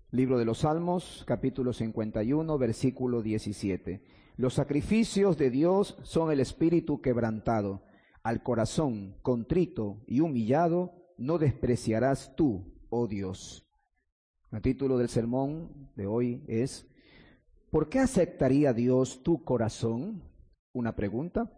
Libro de los Salmos, capítulo 51, versículo 17. Los sacrificios de Dios son el espíritu quebrantado. Al corazón contrito y humillado no despreciarás tú, oh Dios. El título del sermón de hoy es: ¿por qué aceptaría Dios tu corazón? Una pregunta.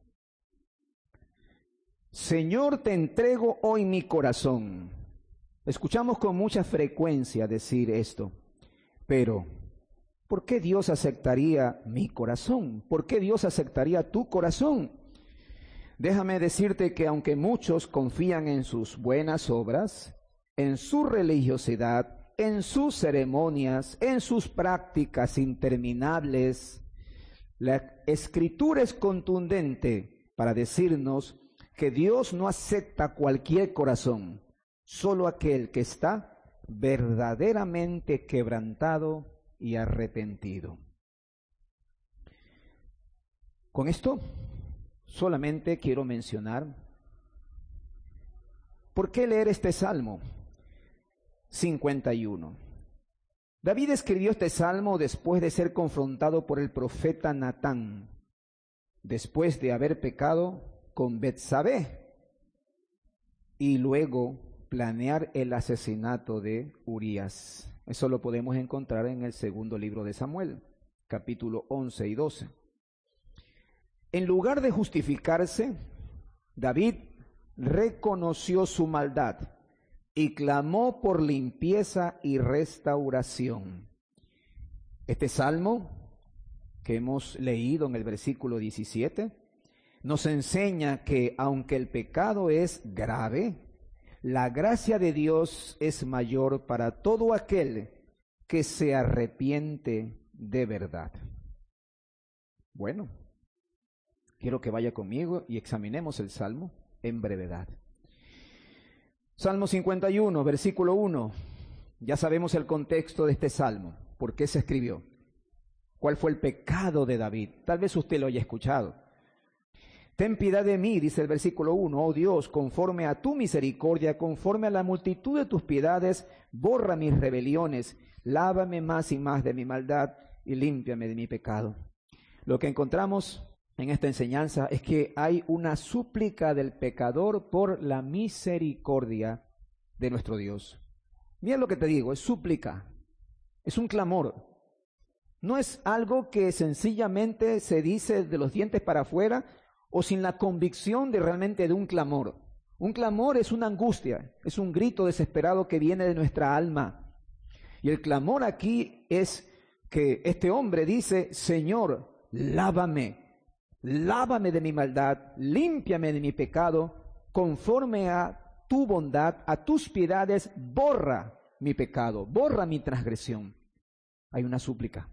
Señor, te entrego hoy mi corazón. Escuchamos con mucha frecuencia decir esto, pero ¿por qué Dios aceptaría mi corazón? ¿Por qué Dios aceptaría tu corazón? Déjame decirte que aunque muchos confían en sus buenas obras, en su religiosidad, en sus ceremonias, en sus prácticas interminables, la Escritura es contundente para decirnos que Dios no acepta cualquier corazón, solo aquel que está verdaderamente quebrantado y arrepentido. Con esto solamente quiero mencionar por qué leer este Salmo 51. David escribió este salmo después de ser confrontado por el profeta Natán, después de haber pecado con Betsabé y luego planear el asesinato de Urías. Eso lo podemos encontrar en el segundo libro de Samuel, capítulo 11 y 12. En lugar de justificarse, David reconoció su maldad y clamó por limpieza y restauración. Este salmo que hemos leído en el versículo 17 nos enseña que aunque el pecado es grave, la gracia de Dios es mayor para todo aquel que se arrepiente de verdad. Bueno, quiero que vaya conmigo y examinemos el Salmo en brevedad. Salmo 51, versículo 1. Ya sabemos el contexto de este Salmo. ¿Por qué se escribió? ¿Cuál fue el pecado de David? Tal vez usted lo haya escuchado. Ten piedad de mí, dice el versículo 1, oh Dios, conforme a tu misericordia, conforme a la multitud de tus piedades, borra mis rebeliones, lávame más y más de mi maldad y límpiame de mi pecado. Lo que encontramos en esta enseñanza es que hay una súplica del pecador por la misericordia de nuestro Dios. Mira lo que te digo, es súplica, es un clamor. No es algo que sencillamente se dice de los dientes para afuera o sin la convicción de realmente de un clamor. Un clamor es una angustia, es un grito desesperado que viene de nuestra alma. Y el clamor aquí es que este hombre dice: Señor, lávame de mi maldad, límpiame de mi pecado, conforme a tu bondad, a tus piedades, borra mi pecado, borra mi transgresión. Hay una súplica.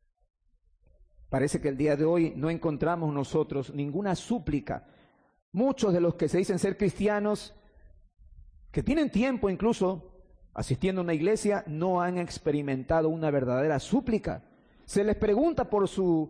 Parece que el día de hoy no encontramos nosotros ninguna súplica. Muchos de los que se dicen ser cristianos, que tienen tiempo incluso asistiendo a una iglesia, no han experimentado una verdadera súplica. Se les pregunta por su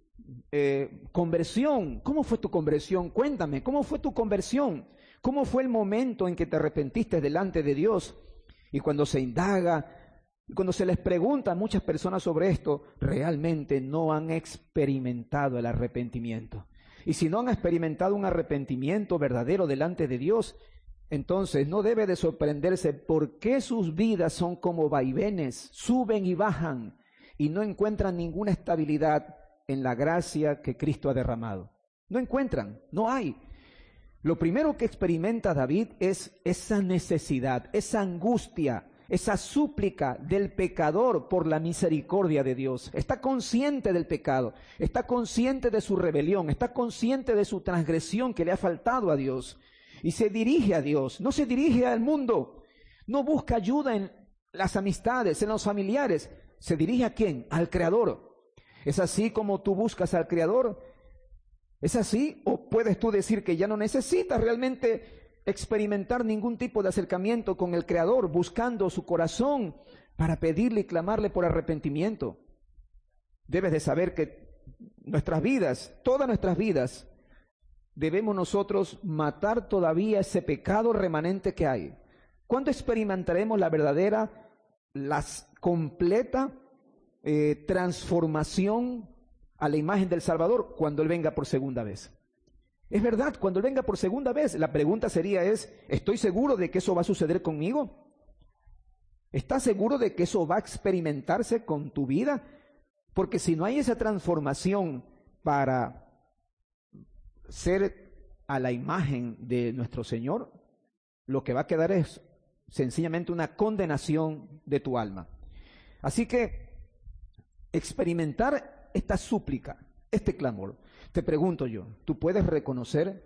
conversión. ¿Cómo fue tu conversión? Cuéntame, ¿cómo fue tu conversión? ¿Cómo fue el momento en que te arrepentiste delante de Dios? Y cuando se indaga, cuando se les pregunta a muchas personas sobre esto, realmente no han experimentado el arrepentimiento. Y si no han experimentado un arrepentimiento verdadero delante de Dios, entonces no debe de sorprenderse por qué sus vidas son como vaivenes, suben y bajan, y no encuentran ninguna estabilidad en la gracia que Cristo ha derramado. No encuentran, no hay. Lo primero que experimenta David es esa necesidad, esa angustia, esa súplica del pecador por la misericordia de Dios. Está consciente del pecado, está consciente de su rebelión, está consciente de su transgresión que le ha faltado a Dios. Y se dirige a Dios, no se dirige al mundo, no busca ayuda en las amistades, en los familiares. ¿Se dirige a quién? Al Creador. ¿Es así como tú buscas al Creador? ¿Es así? ¿O puedes tú decir que ya no necesitas realmente experimentar ningún tipo de acercamiento con el Creador, buscando su corazón para pedirle y clamarle por arrepentimiento? Debes de saber que nuestras vidas, todas nuestras vidas, debemos nosotros matar todavía ese pecado remanente que hay. ¿Cuándo experimentaremos la verdadera completa transformación a la imagen del Salvador cuando Él venga por segunda vez. Es verdad, cuando Él venga por segunda vez, la pregunta sería ¿estoy seguro de que eso va a suceder conmigo? ¿Estás seguro de que eso va a experimentarse con tu vida? Porque si no hay esa transformación para ser a la imagen de nuestro Señor, lo que va a quedar es sencillamente una condenación de tu alma. Así que experimentar esta súplica, este clamor. Te pregunto yo, ¿tú puedes reconocer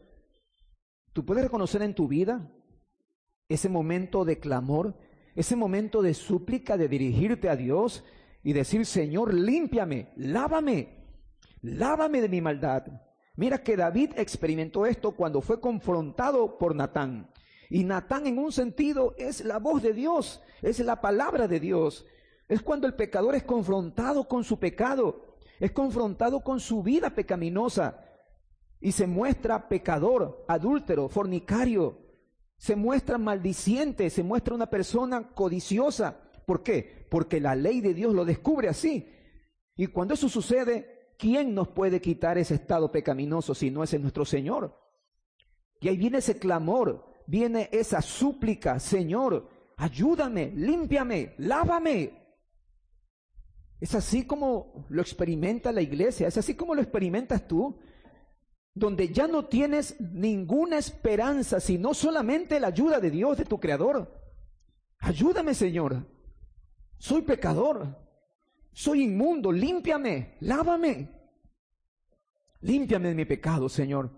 en tu vida ese momento de clamor, ese momento de súplica, de dirigirte a Dios y decir, Señor, límpiame, lávame de mi maldad? Mira que David experimentó esto cuando fue confrontado por Natán. Y Natán, en un sentido, es la voz de Dios, es la palabra de Dios. Es cuando el pecador es confrontado con su pecado, es confrontado con su vida pecaminosa y se muestra pecador, adúltero, fornicario, se muestra maldiciente, se muestra una persona codiciosa. ¿Por qué? Porque la ley de Dios lo descubre así. Y cuando eso sucede, ¿quién nos puede quitar ese estado pecaminoso si no es nuestro Señor? Y ahí viene ese clamor, viene esa súplica, Señor, ayúdame, límpiame, lávame. Es así como lo experimenta la iglesia, es así como lo experimentas tú, donde ya no tienes ninguna esperanza, sino solamente la ayuda de Dios, de tu Creador. Ayúdame, Señor, soy pecador, soy inmundo, límpiame, lávame. Límpiame de mi pecado, Señor.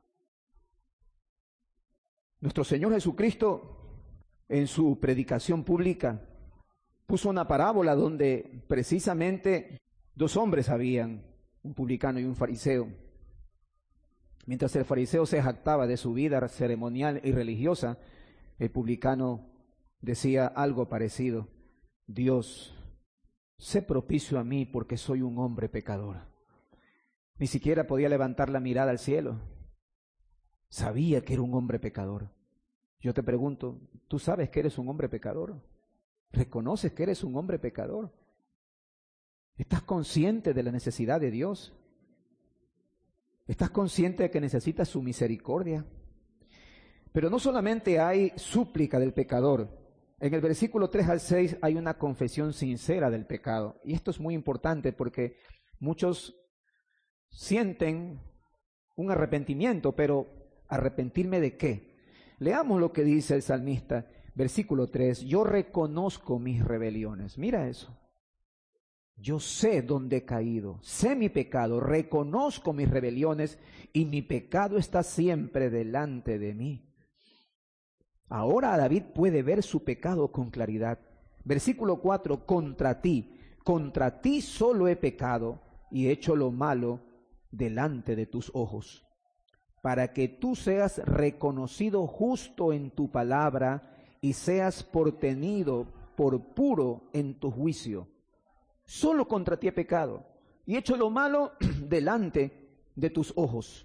Nuestro Señor Jesucristo, en su predicación pública, puso una parábola donde precisamente dos hombres habían, un publicano y un fariseo. Mientras el fariseo se jactaba de su vida ceremonial y religiosa, el publicano decía algo parecido: Dios, sé propicio a mí porque soy un hombre pecador. Ni siquiera podía levantar la mirada al cielo. Sabía que era un hombre pecador. Yo te pregunto, ¿tú sabes que eres un hombre pecador? ¿Reconoces que eres un hombre pecador? ¿Estás consciente de la necesidad de Dios? ¿Estás consciente de que necesitas su misericordia? Pero no solamente hay súplica del pecador. En el versículo 3 al 6 hay una confesión sincera del pecado. Y esto es muy importante porque muchos sienten un arrepentimiento, pero ¿arrepentirme de qué? Leamos lo que dice el salmista, versículo 3, yo reconozco mis rebeliones. Mira eso. Yo sé dónde he caído, sé mi pecado, reconozco mis rebeliones y mi pecado está siempre delante de mí. Ahora David puede ver su pecado con claridad. Versículo 4, contra ti solo he pecado y he hecho lo malo delante de tus ojos, para que tú seas reconocido justo en tu palabra y seas tenido por puro en tu juicio. Solo contra ti he pecado y he hecho lo malo delante de tus ojos.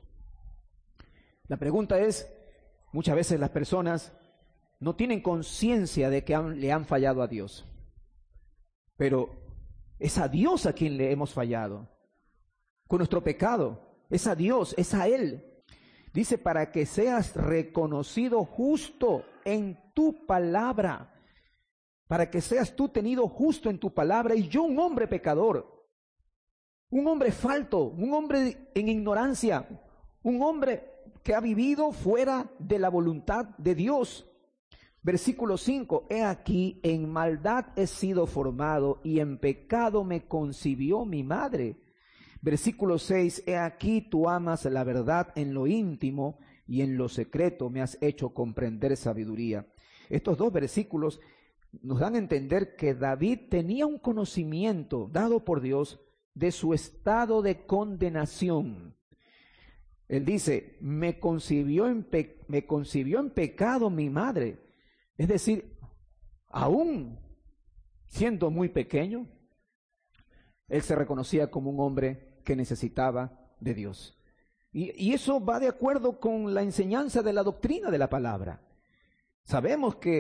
La pregunta es, muchas veces las personas no tienen conciencia de que le han fallado a Dios, pero es a Dios a quien le hemos fallado. Con nuestro pecado, es a Dios, es a Él. Dice, para que seas reconocido justo en tu palabra. Para que seas tú tenido justo en tu palabra. Y yo, un hombre pecador, un hombre falto, un hombre en ignorancia, un hombre que ha vivido fuera de la voluntad de Dios. Versículo 5, he aquí, en maldad he sido formado y en pecado me concibió mi madre. Versículo 6, he aquí tú amas la verdad en lo íntimo y en lo secreto me has hecho comprender sabiduría. Estos dos versículos nos dan a entender que David tenía un conocimiento dado por Dios de su estado de condenación. Él dice, me concibió en pecado mi madre. Es decir, aún siendo muy pequeño, él se reconocía como un hombre que necesitaba de Dios. Y eso va de acuerdo con la enseñanza de la doctrina de la palabra. Sabemos que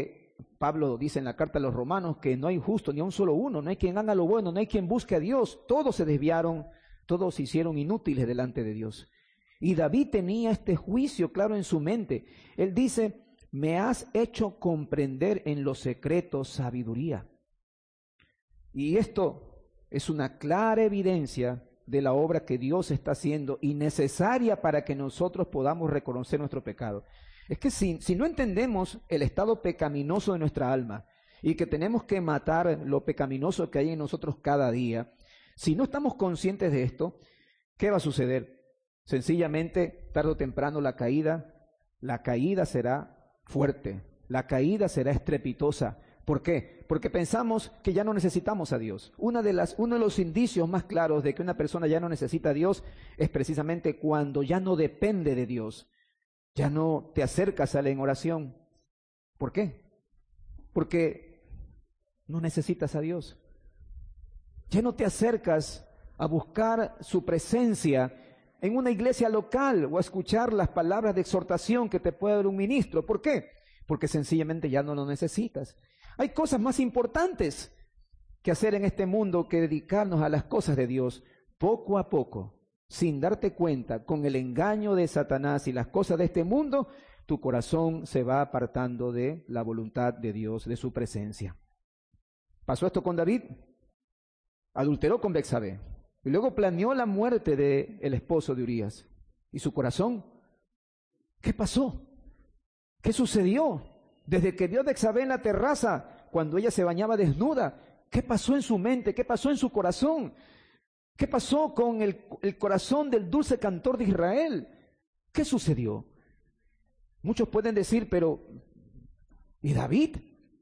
Pablo dice en la carta a los Romanos que no hay justo ni a un solo uno, no hay quien haga lo bueno, no hay quien busque a Dios. Todos se desviaron, todos se hicieron inútiles delante de Dios. Y David tenía este juicio claro en su mente. Él dice, me has hecho comprender en los secretos sabiduría. Y esto es una clara evidencia de la obra que Dios está haciendo y necesaria para que nosotros podamos reconocer nuestro pecado. Es que si no entendemos el estado pecaminoso de nuestra alma y que tenemos que matar lo pecaminoso que hay en nosotros cada día, si no estamos conscientes de esto, ¿qué va a suceder? Sencillamente, tarde o temprano la caída será fuerte, la caída será estrepitosa. ¿Por qué? Porque pensamos que ya no necesitamos a Dios. Uno de los indicios más claros de que una persona ya no necesita a Dios es precisamente cuando ya no depende de Dios. Ya no te acercas a Él en oración. ¿Por qué? Porque no necesitas a Dios. Ya no te acercas a buscar su presencia en una iglesia local o a escuchar las palabras de exhortación que te puede dar un ministro. ¿Por qué? Porque sencillamente ya no lo necesitas. Hay cosas más importantes que hacer en este mundo que dedicarnos a las cosas de Dios. Poco a poco, sin darte cuenta, con el engaño de Satanás y las cosas de este mundo, tu corazón se va apartando de la voluntad de Dios, de su presencia. ¿Pasó esto con David? Adulteró con Betsabé y luego planeó la muerte del esposo de Urías. ¿Y su corazón? ¿Qué pasó? ¿Qué sucedió? Desde que vio a Betsabé en la terraza, cuando ella se bañaba desnuda, ¿qué pasó en su mente? ¿Qué pasó en su corazón? ¿Qué pasó con el corazón del dulce cantor de Israel? ¿Qué sucedió? Muchos pueden decir, pero ¿y David?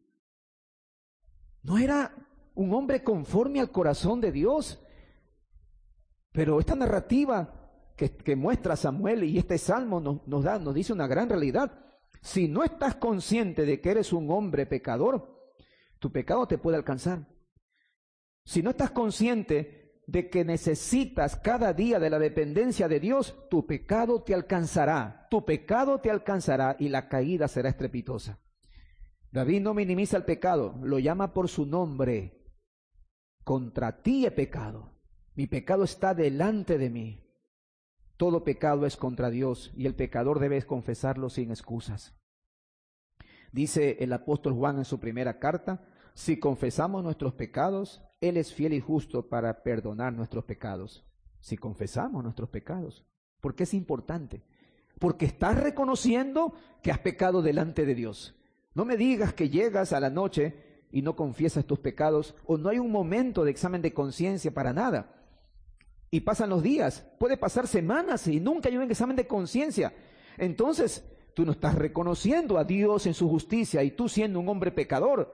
¿No era un hombre conforme al corazón de Dios? Pero esta narrativa que muestra Samuel y este salmo nos dice una gran realidad. Si no estás consciente de que eres un hombre pecador, tu pecado te puede alcanzar. Si no estás consciente de que necesitas cada día de la dependencia de Dios, tu pecado te alcanzará. Tu pecado te alcanzará y la caída será estrepitosa. David no minimiza el pecado, lo llama por su nombre. Contra ti he pecado. Mi pecado está delante de mí. Todo pecado es contra Dios y el pecador debe confesarlo sin excusas. Dice el apóstol Juan en su primera carta, si confesamos nuestros pecados, Él es fiel y justo para perdonar nuestros pecados. Si confesamos nuestros pecados. ¿Por qué es importante? Porque estás reconociendo que has pecado delante de Dios. No me digas que llegas a la noche y no confiesas tus pecados o no hay un momento de examen de conciencia para nada. Y pasan los días, puede pasar semanas y nunca hay un examen de conciencia. Entonces, tú no estás reconociendo a Dios en su justicia y tú siendo un hombre pecador.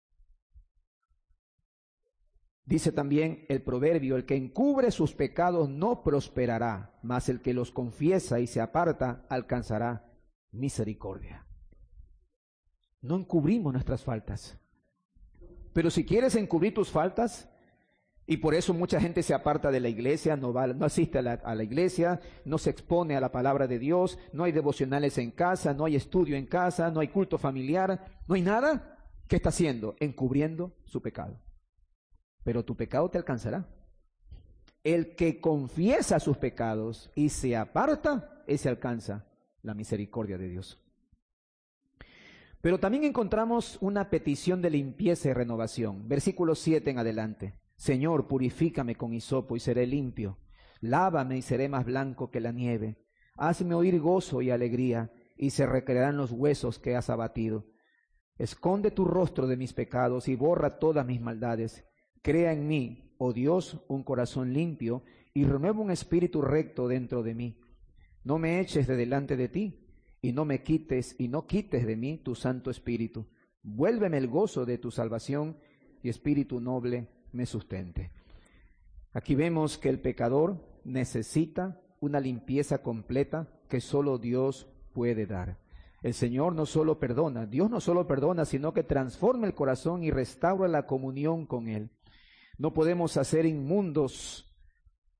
Dice también el proverbio, el que encubre sus pecados no prosperará, mas el que los confiesa y se aparta alcanzará misericordia. No encubrimos nuestras faltas. Pero si quieres encubrir tus faltas, y por eso mucha gente se aparta de la iglesia, no asiste a la iglesia, no se expone a la palabra de Dios, no hay devocionales en casa, no hay estudio en casa, no hay culto familiar, no hay nada. ¿Qué está haciendo? Encubriendo su pecado. Pero tu pecado te alcanzará. El que confiesa sus pecados y se aparta, ese alcanza la misericordia de Dios. Pero también encontramos una petición de limpieza y renovación. Versículo 7 en adelante. Señor, purifícame con hisopo y seré limpio. Lávame y seré más blanco que la nieve. Hazme oír gozo y alegría, y se recrearán los huesos que has abatido. Esconde tu rostro de mis pecados y borra todas mis maldades. Crea en mí, oh Dios, un corazón limpio, y renueva un espíritu recto dentro de mí. No me eches de delante de ti, y no quites de mí tu Santo Espíritu. Vuélveme el gozo de tu salvación, y espíritu noble me sustente. Aquí vemos que el pecador necesita una limpieza completa que solo Dios puede dar. El Señor no solo perdona, Dios no solo perdona, sino que transforma el corazón y restaura la comunión con Él. No podemos hacer inmundos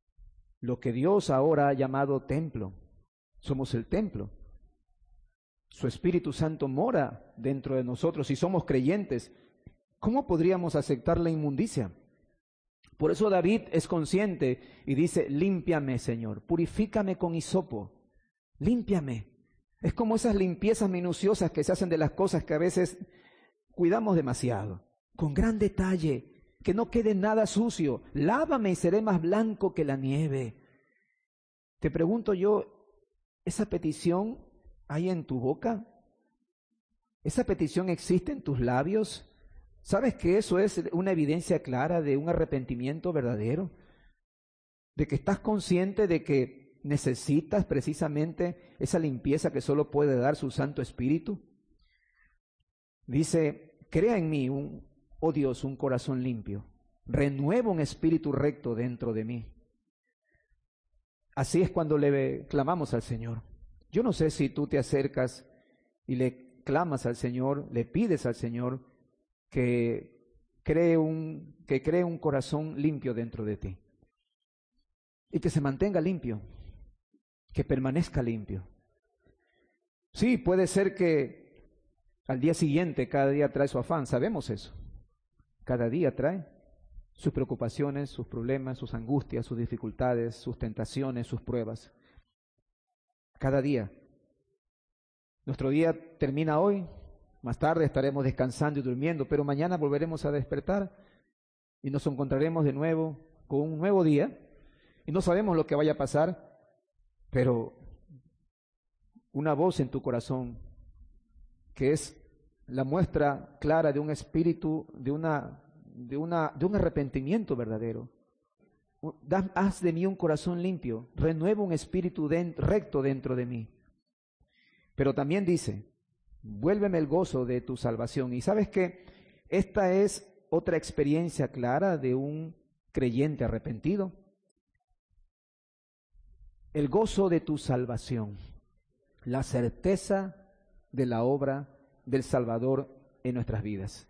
lo que Dios ahora ha llamado templo. Somos el templo. Su Espíritu Santo mora dentro de nosotros. Si somos creyentes, ¿cómo podríamos aceptar la inmundicia? Por eso David es consciente y dice, límpiame, Señor, purifícame con hisopo, límpiame. Es como esas limpiezas minuciosas que se hacen de las cosas que a veces cuidamos demasiado, con gran detalle, que no quede nada sucio. Lávame y seré más blanco que la nieve. Te pregunto yo, ¿esa petición hay en tu boca? ¿Esa petición existe en tus labios? ¿Sabes que eso es una evidencia clara de un arrepentimiento verdadero? De que estás consciente de que necesitas precisamente esa limpieza que solo puede dar su Santo Espíritu. Dice, crea en mí, oh Dios, un corazón limpio. Renueva un espíritu recto dentro de mí. Así es cuando le clamamos al Señor. Yo no sé si tú te acercas y le clamas al Señor, le pides al Señor que cree un corazón limpio dentro de ti. Y que se mantenga limpio, que permanezca limpio. Sí, puede ser que al día siguiente cada día trae su afán, sabemos eso. Cada día trae sus preocupaciones, sus problemas, sus angustias, sus dificultades, sus tentaciones, sus pruebas. Cada día. Nuestro día termina hoy, más tarde estaremos descansando y durmiendo, pero mañana volveremos a despertar y nos encontraremos de nuevo con un nuevo día y no sabemos lo que vaya a pasar, pero una voz en tu corazón que es la muestra clara de un espíritu, de un arrepentimiento verdadero. Haz de mí un corazón limpio, renueva un espíritu recto dentro de mí. Pero también dice, vuélveme el gozo de tu salvación. Y sabes que esta es otra experiencia clara de un creyente arrepentido. El gozo de tu salvación, la certeza de la obra del Salvador en nuestras vidas.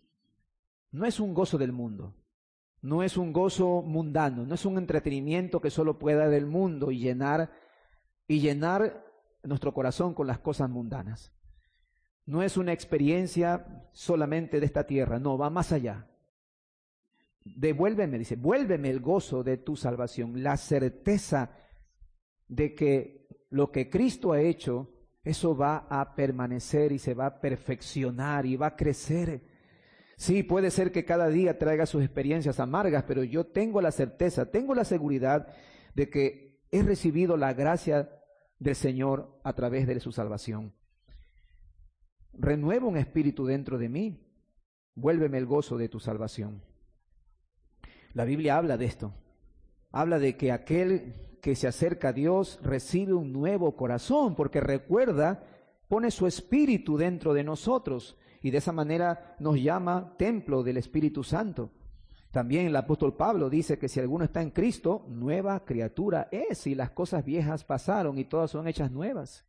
No es un gozo del mundo, no es un gozo mundano, no es un entretenimiento que solo pueda del mundo y llenar nuestro corazón con las cosas mundanas. No es una experiencia solamente de esta tierra, no, va más allá. Devuélveme, dice, vuélveme el gozo de tu salvación, la certeza de que lo que Cristo ha hecho, eso va a permanecer y se va a perfeccionar y va a crecer. Sí, puede ser que cada día traiga sus experiencias amargas, pero yo tengo la certeza, tengo la seguridad de que he recibido la gracia del Señor a través de su salvación. Renueva un espíritu dentro de mí, vuélveme el gozo de tu salvación. La Biblia habla de esto, habla de que aquel que se acerca a Dios recibe un nuevo corazón, porque recuerda, pone su espíritu dentro de nosotros y de esa manera nos llama templo del Espíritu Santo. También el apóstol Pablo dice que si alguno está en Cristo, nueva criatura es, y las cosas viejas pasaron y todas son hechas nuevas.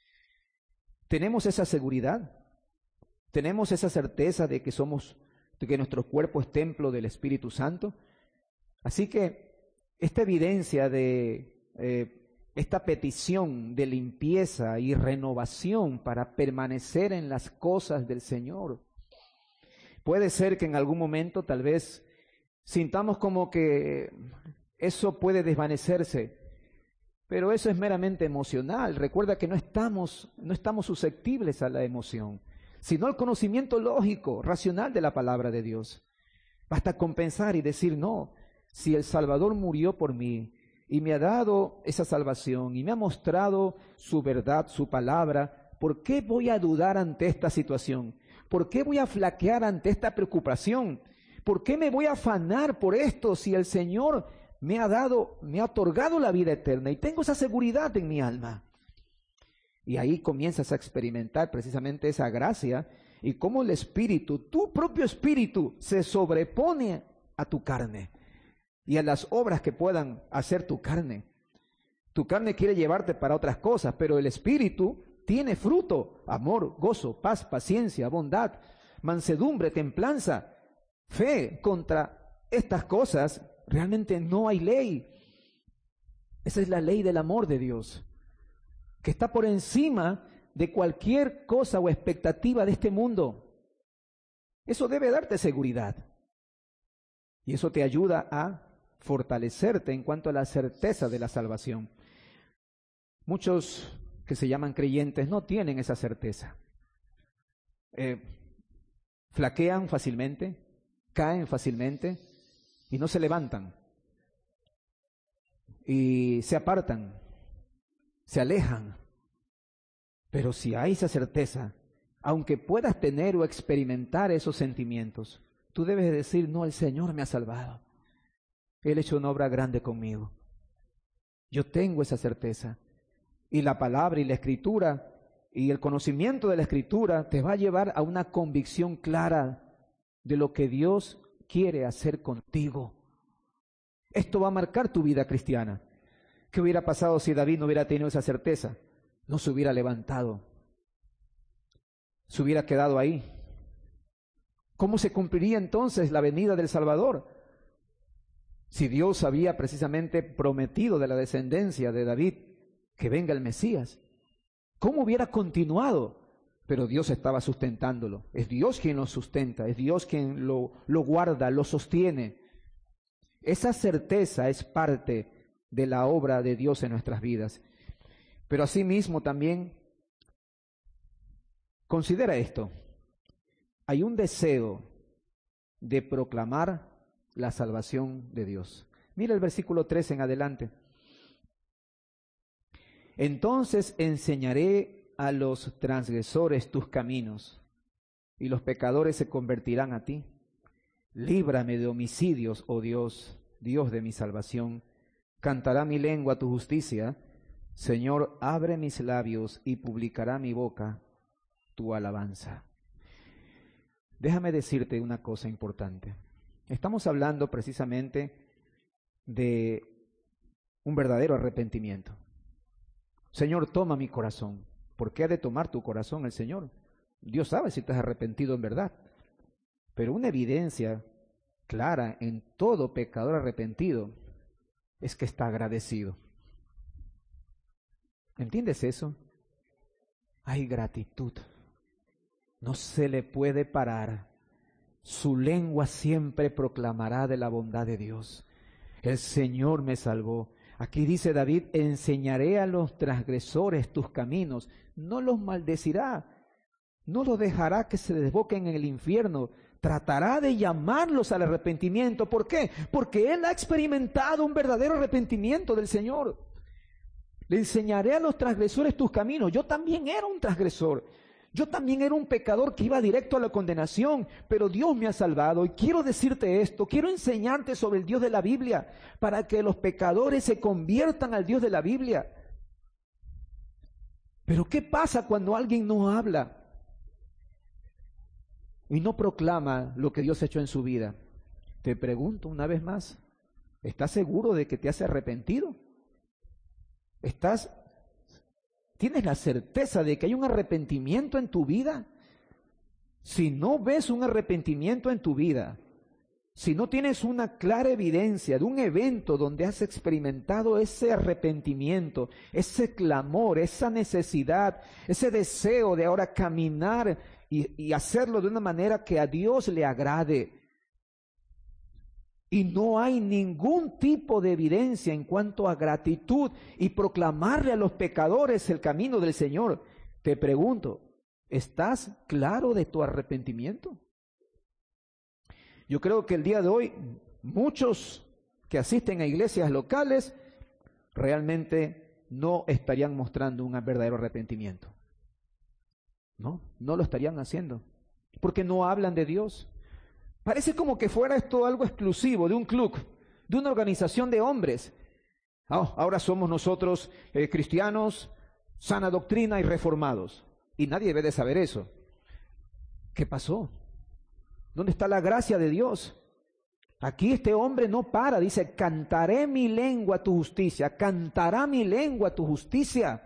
Tenemos esa seguridad, tenemos esa certeza de que nuestro cuerpo es templo del Espíritu Santo. Así que esta evidencia de esta petición de limpieza y renovación para permanecer en las cosas del Señor. Puede ser que en algún momento tal vez sintamos como que eso puede desvanecerse, pero eso es meramente emocional. Recuerda que no estamos susceptibles a la emoción, sino al conocimiento lógico, racional de la palabra de Dios. Basta con pensar y decir, no, si el Salvador murió por mí y me ha dado esa salvación y me ha mostrado su verdad, su palabra, ¿por qué voy a dudar ante esta situación? ¿Por qué voy a flaquear ante esta preocupación? ¿Por qué me voy a afanar por esto si el Señor me ha otorgado la vida eterna y tengo esa seguridad en mi alma? Y ahí comienzas a experimentar precisamente esa gracia y cómo el Espíritu, tu propio Espíritu, se sobrepone a tu carne y a las obras que puedan hacer tu carne. Tu carne quiere llevarte para otras cosas, pero el Espíritu tiene fruto: amor, gozo, paz, paciencia, bondad, mansedumbre, templanza, fe. Contra estas cosas realmente no hay ley. Esa es la ley del amor de Dios, que está por encima de cualquier cosa o expectativa de este mundo. Eso debe darte seguridad. Y eso te ayuda a fortalecerte en cuanto a la certeza de la salvación. Muchos que se llaman creyentes no tienen esa certeza. Flaquean fácilmente, caen fácilmente y no se levantan. Y se apartan, se alejan. Pero si hay esa certeza, aunque puedas tener o experimentar esos sentimientos, tú debes decir, no, el Señor me ha salvado. Él ha hecho una obra grande conmigo. Yo tengo esa certeza. Y la palabra y la escritura y el conocimiento de la escritura te va a llevar a una convicción clara de lo que Dios quiere hacer contigo. Esto va a marcar tu vida cristiana. ¿Qué hubiera pasado si David no hubiera tenido esa certeza? No se hubiera levantado. Se hubiera quedado ahí. ¿Cómo se cumpliría entonces la venida del Salvador? Si Dios había precisamente prometido de la descendencia de David que venga el Mesías, ¿cómo hubiera continuado? Pero Dios estaba sustentándolo. Es Dios quien lo sustenta, es Dios quien lo guarda, lo sostiene. Esa certeza es parte de la obra de Dios en nuestras vidas. Pero asimismo también, considera esto, hay un deseo de proclamar la salvación de Dios. Mira el versículo 3 en adelante. Entonces enseñaré a los transgresores tus caminos, y los pecadores se convertirán a ti. Líbrame de homicidios, oh Dios, Dios de mi salvación. Cantará mi lengua tu justicia. Señor, abre mis labios y publicará mi boca tu alabanza. Déjame decirte una cosa importante. Estamos hablando precisamente de un verdadero arrepentimiento. Señor, toma mi corazón. ¿Por qué ha de tomar tu corazón el Señor? Dios sabe si te has arrepentido en verdad. Pero una evidencia clara en todo pecador arrepentido es que está agradecido. ¿Entiendes eso? Hay gratitud. No se le puede parar. Su lengua siempre proclamará de la bondad de Dios. El Señor me salvó. Aquí dice David, enseñaré a los transgresores tus caminos. No los maldecirá. No los dejará que se desboquen en el infierno. Tratará de llamarlos al arrepentimiento. ¿Por qué? Porque él ha experimentado un verdadero arrepentimiento del Señor. Le enseñaré a los transgresores tus caminos. Yo también era un transgresor. Yo también era un pecador que iba directo a la condenación, pero Dios me ha salvado. Y quiero decirte esto, quiero enseñarte sobre el Dios de la Biblia, para que los pecadores se conviertan al Dios de la Biblia. Pero ¿qué pasa cuando alguien no habla y no proclama lo que Dios ha hecho en su vida? Te pregunto una vez más, ¿estás seguro de que te has arrepentido? ¿Tienes la certeza de que hay un arrepentimiento en tu vida? Si no ves un arrepentimiento en tu vida, si no tienes una clara evidencia de un evento donde has experimentado ese arrepentimiento, ese clamor, esa necesidad, ese deseo de ahora caminar y hacerlo de una manera que a Dios le agrade, y no hay ningún tipo de evidencia en cuanto a gratitud y proclamarle a los pecadores el camino del Señor, te pregunto, ¿estás claro de tu arrepentimiento? Yo creo que el día de hoy muchos que asisten a iglesias locales realmente no estarían mostrando un verdadero arrepentimiento. No lo estarían haciendo, porque no hablan de Dios. Parece como que fuera esto algo exclusivo de un club, de una organización de hombres. Ahora somos nosotros cristianos, sana doctrina y reformados. Y nadie debe de saber eso. ¿Qué pasó? ¿Dónde está la gracia de Dios? Aquí este hombre no para, dice, cantaré mi lengua tu justicia, cantará mi lengua tu justicia.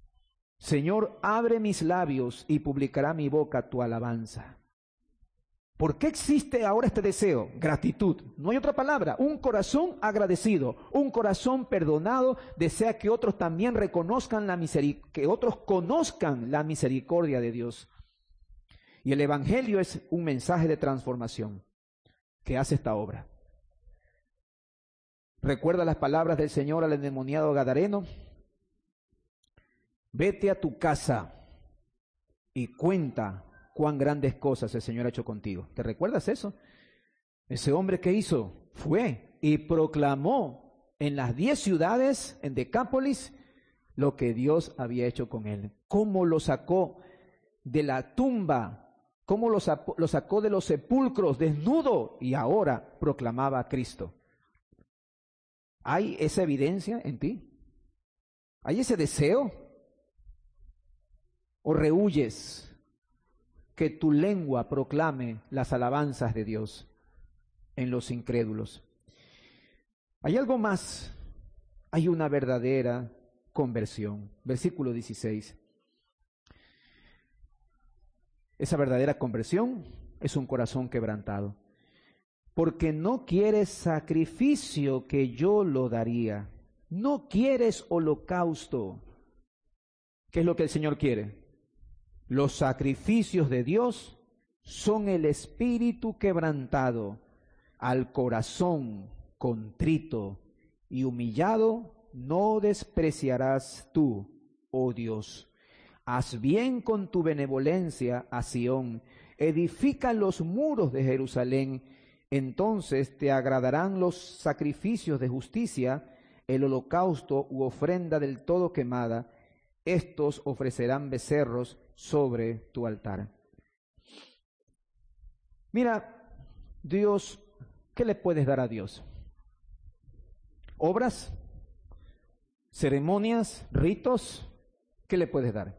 Señor, abre mis labios y publicará mi boca tu alabanza. ¿Por qué existe ahora este deseo? Gratitud. No hay otra palabra. Un corazón agradecido, un corazón perdonado, desea que otros también reconozcan que otros conozcan la misericordia de Dios. Y el Evangelio es un mensaje de transformación que hace esta obra. ¿Recuerda las palabras del Señor al endemoniado gadareno? Vete a tu casa y cuenta cuán grandes cosas el Señor ha hecho contigo. ¿Te recuerdas eso? Ese hombre que hizo fue y proclamó en las 10 ciudades, en Decápolis, lo que Dios había hecho con él. Cómo lo sacó de la tumba, cómo lo sacó de los sepulcros desnudo y ahora proclamaba a Cristo. ¿Hay esa evidencia en ti? ¿Hay ese deseo? ¿O rehuyes que tu lengua proclame las alabanzas de Dios en los incrédulos? Hay algo más. Hay una verdadera conversión. Versículo 16. Esa verdadera conversión es un corazón quebrantado. Porque no quieres sacrificio que yo lo daría. No quieres holocausto. ¿Qué es lo que el Señor quiere? Los sacrificios de Dios son el espíritu quebrantado, al corazón contrito y humillado no despreciarás tú, oh Dios. Haz bien con tu benevolencia a Sión, edifica los muros de Jerusalén, entonces te agradarán los sacrificios de justicia, el holocausto u ofrenda del todo quemada, estos ofrecerán becerros sobre tu altar. Mira, Dios, ¿qué le puedes dar a Dios? ¿Obras? ¿Ceremonias? ¿Ritos? ¿Qué le puedes dar?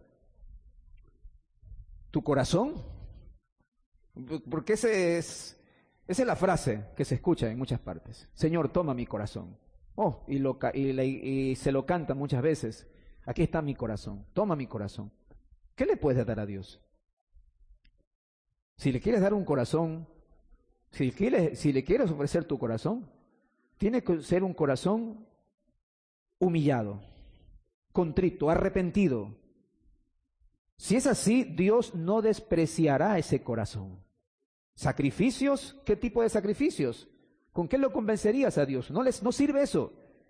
¿Tu corazón? Porque esa es la frase que se escucha en muchas partes. Señor, toma mi corazón. Oh, y se lo canta muchas veces. Aquí está mi corazón, toma mi corazón. ¿Qué le puedes dar a Dios? Si le quieres dar un corazón, si le quieres ofrecer tu corazón, tiene que ser un corazón humillado, contrito, arrepentido. Si es así, Dios no despreciará ese corazón. ¿Sacrificios? ¿Qué tipo de sacrificios? ¿Con qué lo convencerías a Dios? No sirve eso.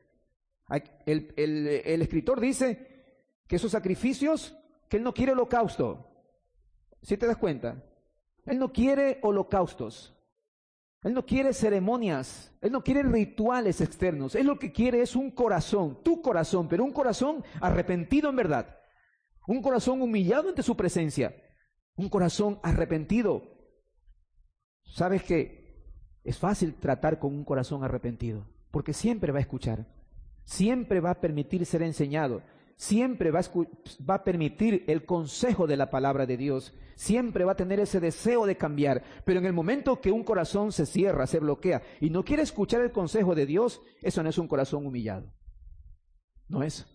El escritor dice que esos sacrificios, que Él no quiere holocausto. ¿Sí te das cuenta? Él no quiere holocaustos. Él no quiere ceremonias. Él no quiere rituales externos. Él lo que quiere es un corazón, tu corazón, pero un corazón arrepentido en verdad. Un corazón humillado ante su presencia. Un corazón arrepentido. ¿Sabes qué? Es fácil tratar con un corazón arrepentido, porque siempre va a escuchar. Siempre va a permitir ser enseñado, siempre va a permitir el consejo de la palabra de Dios, siempre va a tener ese deseo de cambiar, pero en el momento que un corazón se cierra, se bloquea y no quiere escuchar el consejo de Dios, eso no es un corazón humillado, no es.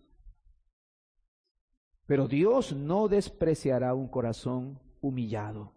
Pero Dios no despreciará un corazón humillado.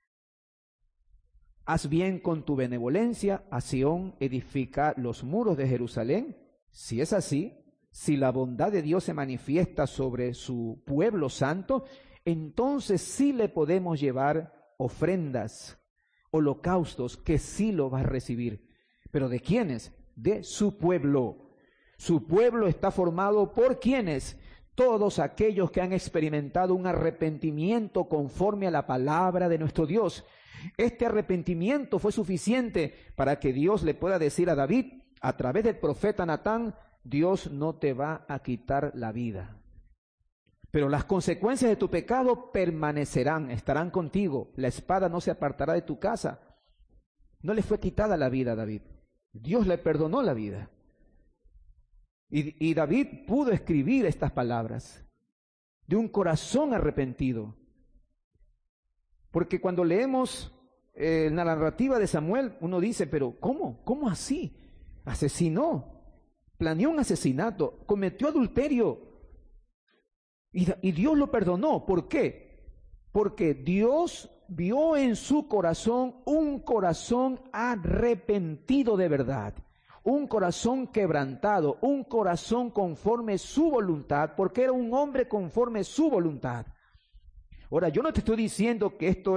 Haz bien con tu benevolencia a Sión, edifica los muros de Jerusalén. Si es así, si la bondad de Dios se manifiesta sobre su pueblo santo, entonces sí le podemos llevar ofrendas, holocaustos, que sí lo va a recibir. ¿Pero de quiénes? De su pueblo. Su pueblo está formado por ¿quiénes? Todos aquellos que han experimentado un arrepentimiento conforme a la palabra de nuestro Dios. Este arrepentimiento fue suficiente para que Dios le pueda decir a David, a través del profeta Natán, Dios no te va a quitar la vida, pero las consecuencias de tu pecado permanecerán, estarán contigo. La espada no se apartará de tu casa. No le fue quitada la vida a David. Dios le perdonó la vida. Y David pudo escribir estas palabras de un corazón arrepentido. Porque cuando leemos la narrativa de Samuel, uno dice, pero ¿cómo? ¿Cómo así? Asesinó, planeó un asesinato, cometió adulterio y Dios lo perdonó. ¿Por qué? Porque Dios vio en su corazón un corazón arrepentido de verdad, un corazón quebrantado, un corazón conforme su voluntad, porque era un hombre conforme su voluntad. Ahora, yo no te estoy diciendo que esto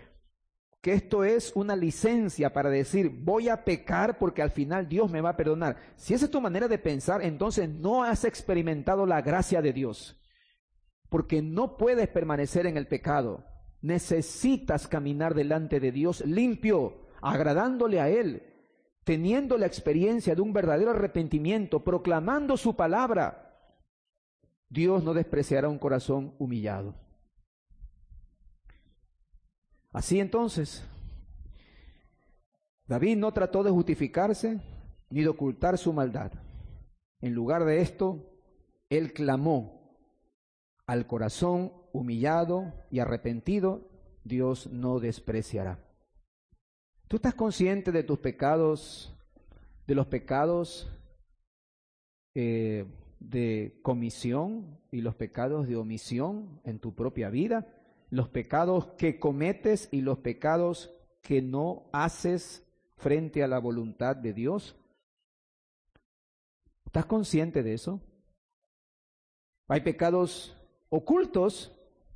es una licencia para decir, voy a pecar porque al final Dios me va a perdonar. Si esa es tu manera de pensar, entonces no has experimentado la gracia de Dios, porque no puedes permanecer en el pecado. Necesitas caminar delante de Dios limpio, agradándole a Él, teniendo la experiencia de un verdadero arrepentimiento, proclamando su palabra. Dios no despreciará un corazón humillado. Así entonces, David no trató de justificarse ni de ocultar su maldad. En lugar de esto, él clamó al corazón humillado y arrepentido, Dios no despreciará. ¿Tú estás consciente de tus pecados, de los pecados de comisión y los pecados de omisión en tu propia vida? Los pecados que cometes y los pecados que no haces frente a la voluntad de Dios. ¿Estás consciente de eso? Hay pecados ocultos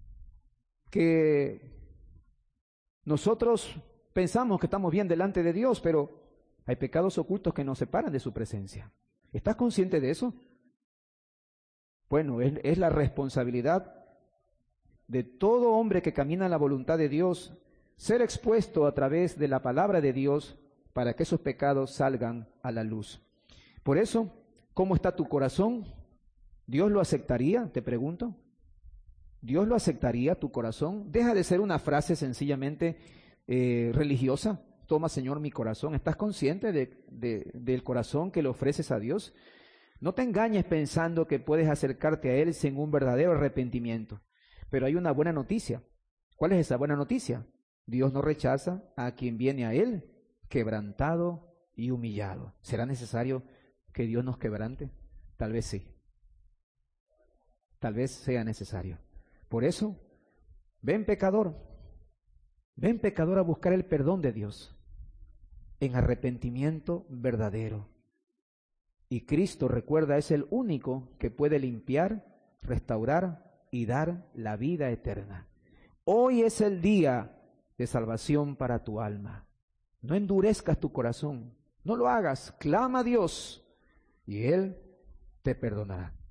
que nosotros pensamos que estamos bien delante de Dios, pero hay pecados ocultos que nos separan de su presencia. ¿Estás consciente de eso? Bueno, es la responsabilidad de todo hombre que camina en la voluntad de Dios, ser expuesto a través de la palabra de Dios para que esos pecados salgan a la luz. Por eso, ¿cómo está tu corazón? ¿Dios lo aceptaría? Te pregunto. ¿Dios lo aceptaría, tu corazón? Deja de ser una frase sencillamente religiosa. Toma, Señor, mi corazón. ¿Estás consciente del corazón que le ofreces a Dios? No te engañes pensando que puedes acercarte a Él sin un verdadero arrepentimiento. Pero hay una buena noticia. ¿Cuál es esa buena noticia? Dios no rechaza a quien viene a Él quebrantado y humillado. ¿Será necesario que Dios nos quebrante? Tal vez sí. Tal vez sea necesario. Por eso, ven pecador a buscar el perdón de Dios en arrepentimiento verdadero. Y Cristo, recuerda, es el único que puede limpiar, restaurar y dar la vida eterna. Hoy es el día de salvación para tu alma. No endurezcas tu corazón, no lo hagas, clama a Dios y Él te perdonará.